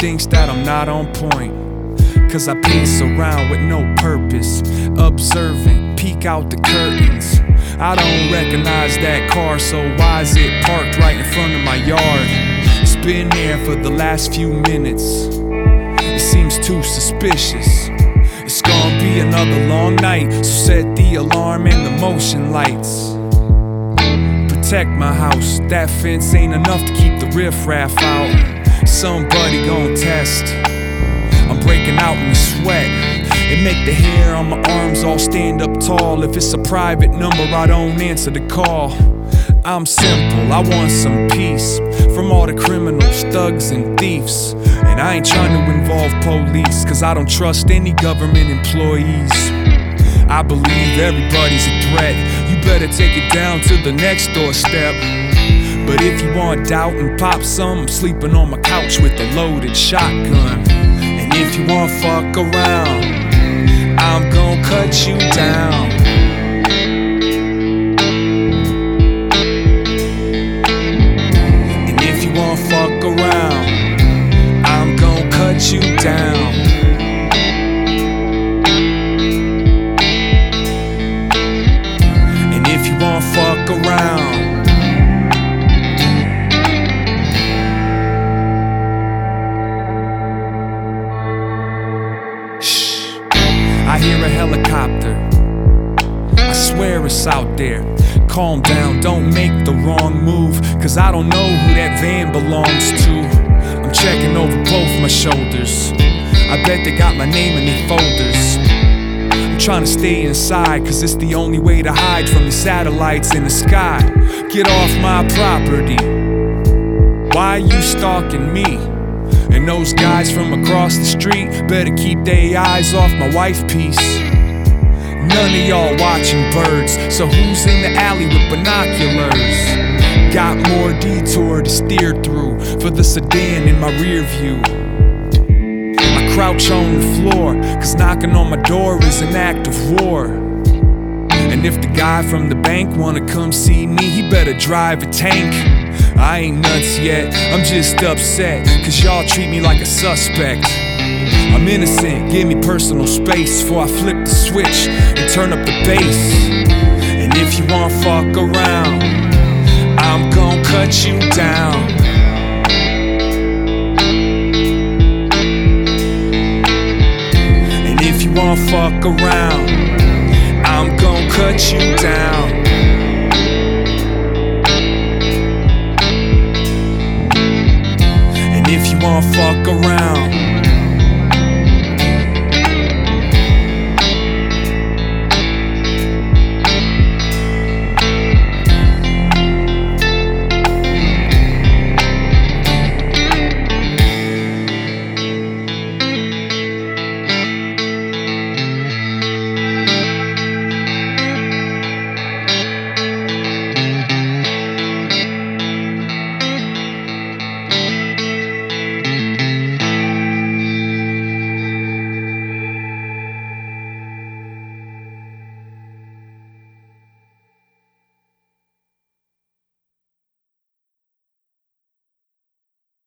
thinks that I'm not on point, 'cause I pace around with no purpose, observant, peek out the curtains. I don't recognize that car, so why is it parked right in front of my yard? It's been there for the last few minutes. It seems too suspicious. It's gonna be another long night, so set the alarm and the motion lights. Protect my house, that fence ain't enough to keep the riffraff out. Somebody gon' test. I'm breaking out in the sweat. It make the hair on my arms all stand up tall. If it's a private number, I don't answer the call. I'm simple, I want some peace from all the criminals, thugs and thieves. And I ain't trying to involve police, 'cause I don't trust any government employees. I believe everybody's a threat. You better take it down to the next doorstep. But if you want doubt and pop some, I'm sleeping on my couch with a loaded shotgun. And if you want fuck around, I'm gon' cut you down. And if you want fuck around, I'm gon' cut you down. And if you want fuck around, I hear a helicopter, I swear it's out there. Calm down, don't make the wrong move, 'cause I don't know who that van belongs to. I'm checking over both my shoulders, I bet they got my name in their folders. I'm trying to stay inside, 'cause it's the only way to hide from the satellites in the sky. Get off my property, why are you stalking me? And those guys from across the street better keep their eyes off my wife piece. None of y'all watching birds, so who's in the alley with binoculars? Got more detour to steer through for the sedan in my rear view. I crouch on the floor, 'cause knocking on my door is an act of war. And if the guy from the bank wanna come see me, he better drive a tank. I ain't nuts yet, I'm just upset, 'cause y'all treat me like a suspect. I'm innocent, give me personal space before I flip the switch and turn up the bass. And if you want fuck around, I'm gon' cut you down. And if you want fuck around, I'm gon' cut you down. If you want fuck around,